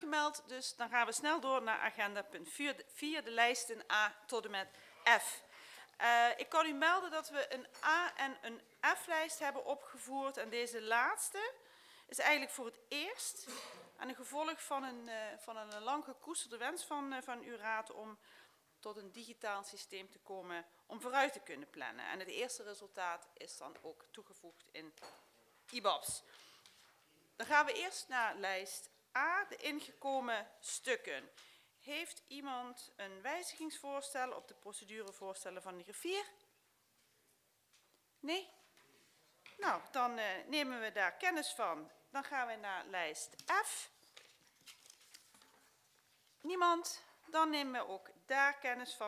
aangemeld, dus dan gaan we snel door naar agenda punt 4, de lijsten A tot en met F. Ik kan u melden dat we een A- en een F-lijst hebben opgevoerd. En deze laatste is eigenlijk voor het eerst aan de gevolg van een lang gekoesterde wens van uw raad om tot een digitaal systeem te komen om vooruit te kunnen plannen. En het eerste resultaat is dan ook toegevoegd in IBABS. Dan gaan we eerst naar lijst A, de ingekomen stukken. Heeft iemand een wijzigingsvoorstel op de procedurevoorstellen van de griffier? Nee? Nou, dan nemen we daar kennis van. Dan gaan we naar lijst F. Niemand? Dan nemen we ook daar kennis van.